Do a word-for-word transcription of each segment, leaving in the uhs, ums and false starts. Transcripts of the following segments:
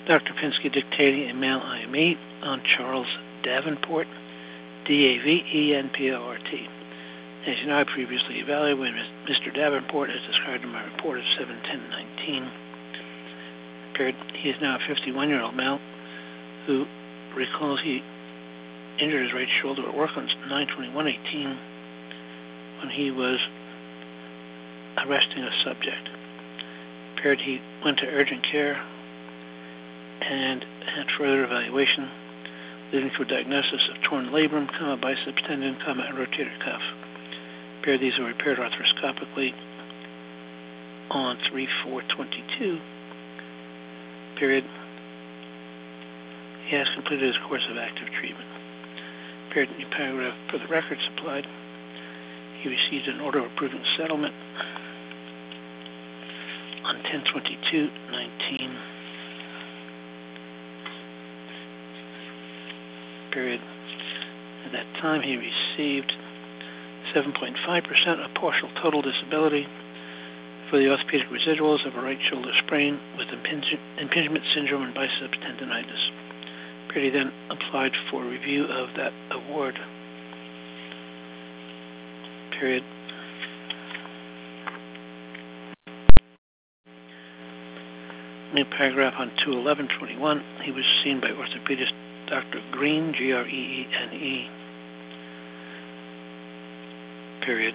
Doctor Pinsky dictating a male I M E on Charles Davenport, D A V E N P O R T. As you know, I previously evaluated Mister Davenport as described in my report of seven ten nineteen. He is now a fifty-one-year-old male who recalls he injured his right shoulder at work on nine twenty-one eighteen when he was arresting a subject. Appeared he went to urgent care and had further evaluation, leading to a diagnosis of torn labrum, comma, biceps tendon, comma, and rotator cuff. Appeared these were repaired arthroscopically on three four twenty-two. Period. He has completed his course of active treatment. Period. New paragraph for the record supplied. He received an order approving settlement on ten twenty-two nineteen. Period. At that time, he received seven point five percent of partial total disability for the orthopedic residuals of a right shoulder sprain with impinge impingement syndrome and biceps tendonitis. He then applied for review of that award. Period. New paragraph on two eleven twenty-one. He was seen by orthopedist Doctor Green, G R E E N E. Period.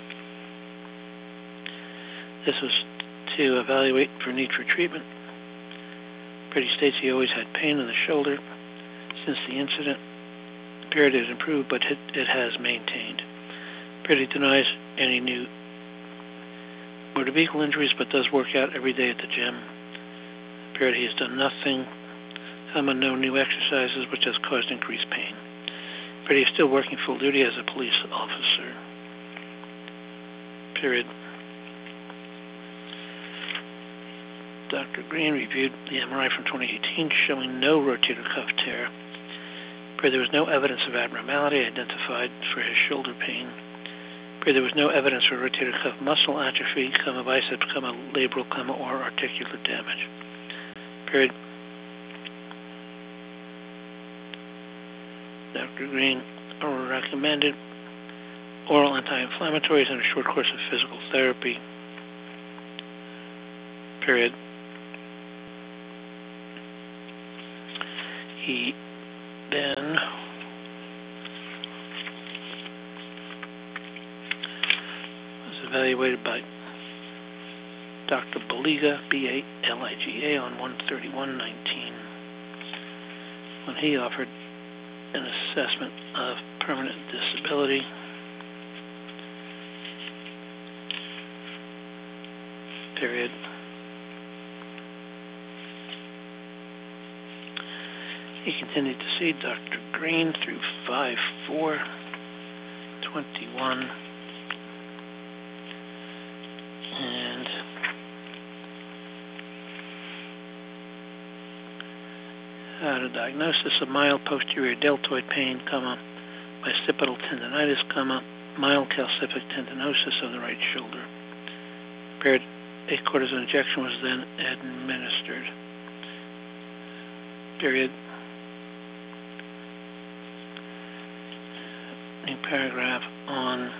This was to evaluate for need for treatment. Pretty states he always had pain in the shoulder since the incident. Period has improved, but it, it has maintained. Pretty denies any new motor vehicle injuries, but does work out every day at the gym. Period. He has done nothing, comma, no new exercises, which has caused increased pain. Period. He is still working full duty as a police officer. Period. Doctor Green reviewed the M R I from twenty eighteen showing no rotator cuff tear. There was no evidence of abnormality identified for his shoulder pain. There was no evidence for rotator cuff muscle atrophy, comma, biceps, comma, labral, comma, or articular damage. Period. Doctor Green recommended oral anti-inflammatories and a short course of physical therapy. Period. He then was evaluated by Doctor Baliga, B A L I G A, on one thirty-one nineteen, when he offered an assessment of permanent disability. Period. He continued to see Doctor Green through five four twenty-one, and had a diagnosis of mild posterior deltoid pain, comma, bicipital tendonitis, comma, mild calcific tendinosis of the right shoulder. Period. A cortisone injection was then administered. Period. New paragraph on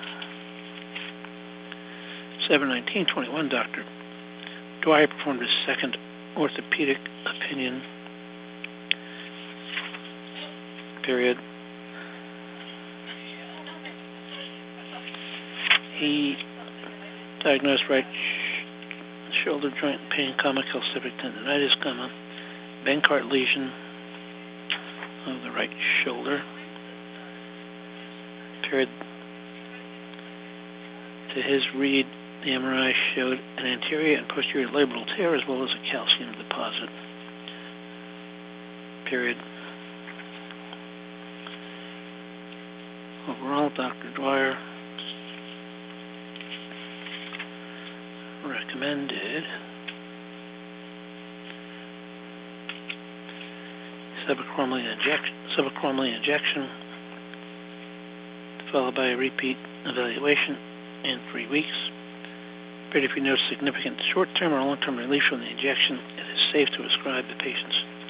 seven nineteen twenty-one. Doctor Dwyer performed his second orthopedic opinion. Period. He diagnosed right sh shoulder joint pain, comma, calcific tendonitis, comma, Benkart lesion of the right shoulder. Period. To his read, the M R I showed an anterior and posterior labral tear as well as a calcium deposit. Period. Overall, Doctor Dwyer recommended subacromial injection, subacromial injection followed by a repeat evaluation in three weeks. But if you notice significant short-term or long-term relief from the injection, it is safe to prescribe the patient's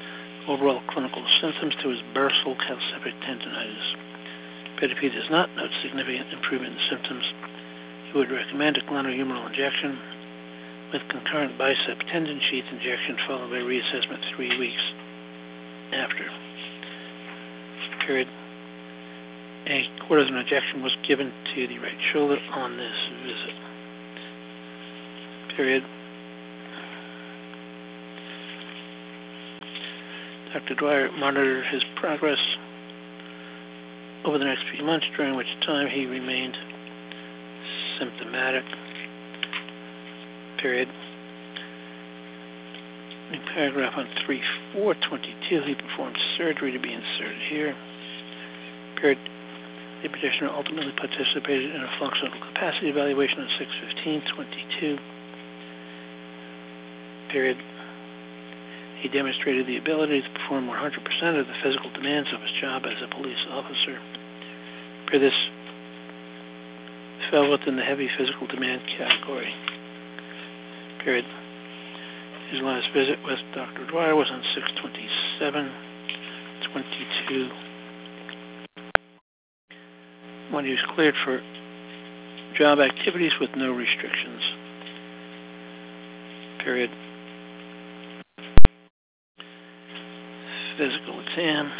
overall clinical symptoms to his bursal calcific tendonitis. Period. If he does not note significant improvement in symptoms, he would recommend a glenohumeral injection with concurrent bicep tendon sheath injection followed by reassessment three weeks after. Period. A cortisone injection was given to the right shoulder on this visit. Period. Doctor Dwyer monitored his progress over the next few months, during which time he remained symptomatic. Period. New paragraph on three four twenty-two, he performed surgery to be inserted here. Period. The petitioner ultimately participated in a functional capacity evaluation on six fifteen twenty-two. Period. He demonstrated the ability to perform one hundred percent of the physical demands of his job as a police officer. Period. This fell within the heavy physical demand category. Period. His last visit with Doctor Dwyer was on six twenty-seven twenty-two, when he was cleared for job activities with no restrictions. Period. Physical exam.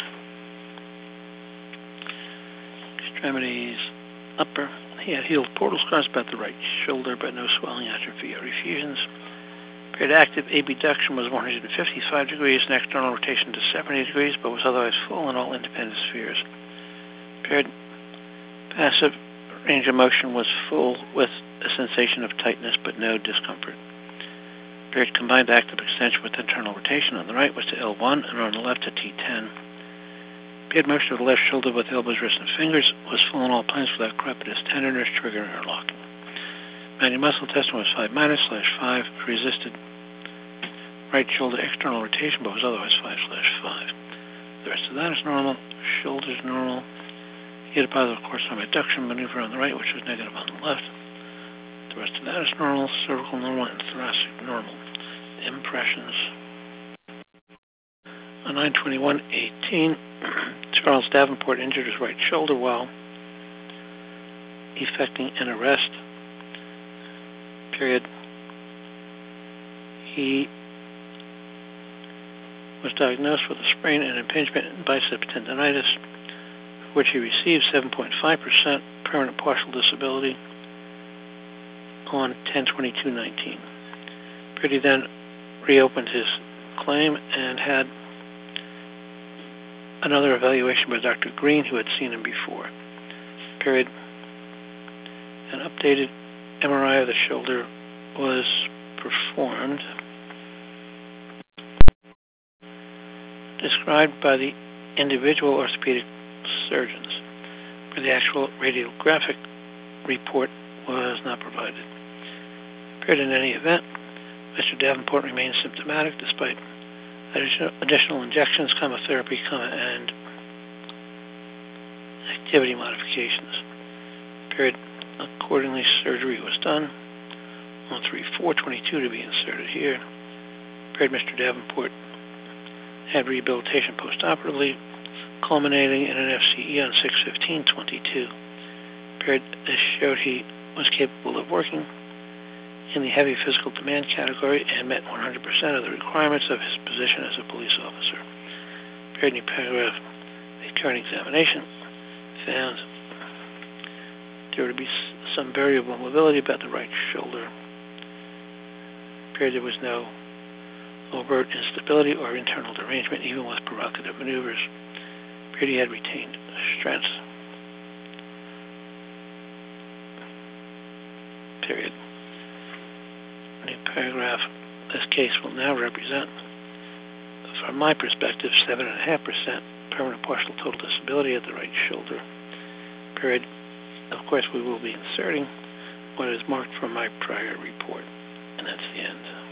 Extremities upper. He had healed portal scars about the right shoulder, but no swelling, atrophy, or effusions. Period. Active abduction was one hundred fifty-five degrees and external rotation to seventy degrees, but was otherwise full in all independent spheres. Period. Passive range of motion was full with a sensation of tightness, but no discomfort. Period. Combined active extension with internal rotation on the right was to L one and on the left to T ten. Period. Motion of the left shoulder with elbows, wrists, and fingers was full on all planes without crepitus, tenderness, triggering, or locking. Manual muscle testing was five minus slash five, resisted right shoulder external rotation, but was otherwise five slash five. The rest of that is normal. Shoulders normal. He had a positive course-time adduction maneuver on the right, which was negative on the left. The rest of that is normal. Cervical normal and thoracic normal. Impressions. On nine twenty-one eighteen, Charles Davenport injured his right shoulder while effecting an arrest. Period. He was diagnosed with a sprain and impingement in bicep tendonitis, for which he received seven point five percent permanent partial disability on ten twenty-two nineteen. Period. He then reopened his claim and had another evaluation by Doctor Green, who had seen him before. Period. An updated M R I of the shoulder was performed, described by the individual orthopedic surgeons, where the actual radiographic report was not provided. Period. In any event, Mister Davenport remains symptomatic despite additional, additional injections, chemotherapy, and activity modifications. Period. Accordingly, surgery was done on three four twenty-two to be inserted here. Period. Mister Davenport had rehabilitation postoperatively, culminating in an F C E on six fifteen twenty-two. Period. This showed he was capable of working in the heavy physical demand category and met one hundred percent of the requirements of his position as a police officer. Period. New paragraph. The current examination found there to be some variable mobility about the right shoulder. Period. There was no overt instability or internal derangement, even with provocative maneuvers. Period. He had retained strength. Period. New paragraph. This case will now represent, from my perspective, seven point five percent permanent partial total disability at the right shoulder. Period. Of course, we will be inserting what is marked from my prior report, and that's the end.